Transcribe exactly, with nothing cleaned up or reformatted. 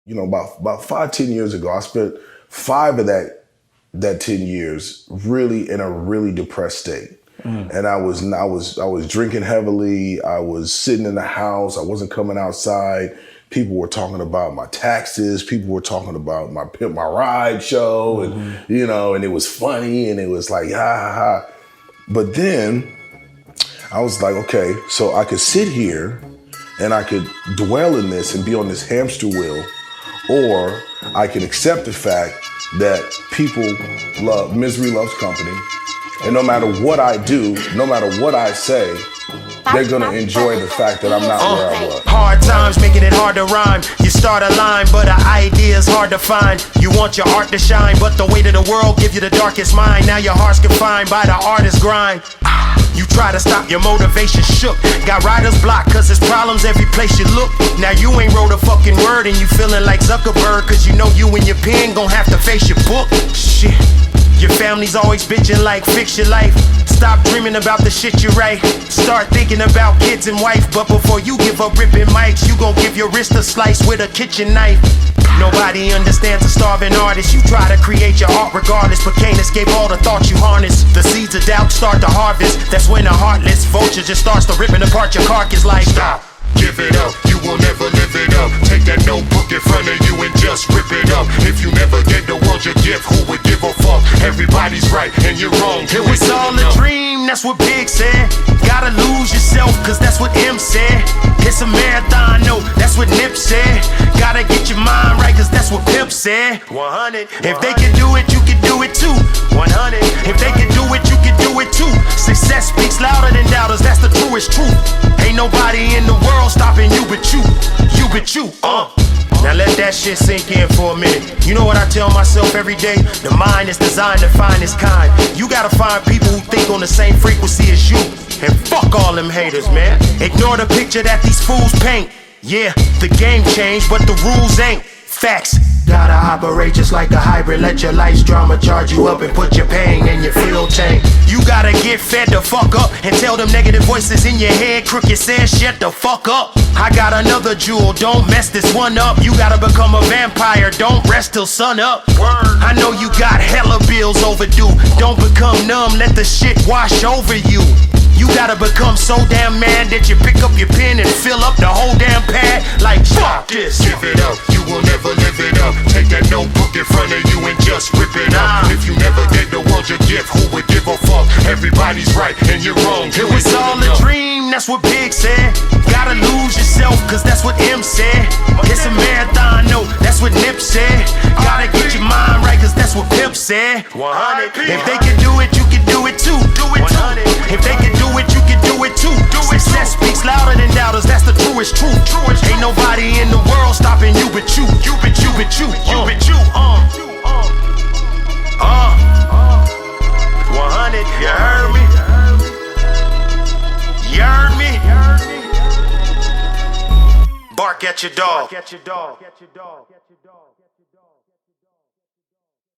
You know, about about five, ten years ago, I spent five of that that ten years really in a really depressed state. Mm. And I was I was I was drinking heavily. I was sitting in the house. I wasn't coming outside. People were talking about my taxes. People were talking about my Pimp My Ride show, and mm-hmm. you know, and it was funny, and it was like ha ha ha. But then I was like, okay, so I could sit here and I could dwell in this and be on this hamster wheel, or I can accept the fact that people love, misery loves company, and no matter what I do, no matter what I say, they're gonna enjoy the fact that I'm not uh, where I was. Hard times making it hard to rhyme. You start a line, but an idea's hard to find. You want your art to shine, but the weight of the world give you the darkest mind. Now your heart's confined by the artist's grind. You try to stop, your motivation shook. Got writer's block, cause there's problems every place you look. Now you ain't wrote a fucking word and you feeling like Zuckerberg, cause you know you and your pen gon' have to face your book. Shit. Your family's always bitching like, fix your life. Stop dreaming about the shit you write. Start thinking about kids and wife. But before you give up ripping mics, you gon' give your wrist a slice with a kitchen knife. Nobody understands a starving artist. You try to create your art regardless, but can't escape all the thoughts you harness. The seeds of doubt start to harvest. That's when a heartless vulture just starts to ripping apart your carcass like, stop. Give it up, you will never live it up. Take that notebook in front of you and just rip it up. If you never gave the world your gift, who would give a fuck? Everybody's right and you're wrong. It was all a dream, that's what Big said. Gotta lose yourself, cause that's what M said. It's a marathon, no, that's what Nip said. Gotta get your mind right, cause that's what Pimp said. one hundred, if they can do it, you can do it too. one hundred, if they can do it, you can do it too. Success speaks louder than doubters, that's the truest truth. Ain't nobody in the world stopping you but you, you but you, uh. Now let that shit sink in for a minute. You know what I tell myself every day? The mind is designed to find its kind. You gotta find people who think on the same frequency as you. And fuck all them haters, man. Ignore the picture that these fools paint. Yeah, the game changed, but the rules ain't. Facts. Gotta operate just like a hybrid. Let your life's drama charge you up and put your pain in your fuel tank. You gotta get fed the fuck up and tell them negative voices in your head. Crooked says shut the fuck up. I got another jewel, don't mess this one up. You gotta become a vampire, don't rest till sun up. Word. I know you got hella bills overdue. Don't become numb, let the shit wash over you. You gotta become so damn mad that you pick up your pen and fill up the whole damn pad like fuck this. Give it up, you will never live it up. Take that notebook in front of you and just rip it nah. up. If you never gave the world your gift, who would give a fuck? Everybody's right and you're wrong. It was all a dream, that's what Big said. Gotta lose yourself, cause that's what M said. It's a marathon, no, that's what Nip said. Gotta get your mind right, cause that's what Pimp said. one hundred, if they can do it, you can do it too. Do it too. If they can do it, you can do it too. Success speaks louder than doubters, that's the truest truth. Ain't nobody in the world stopping you but you. You but you but you. You but you. Uh. Uh. one hundred, you heard me? You heard me? Bark at your dog. Bark at your dog.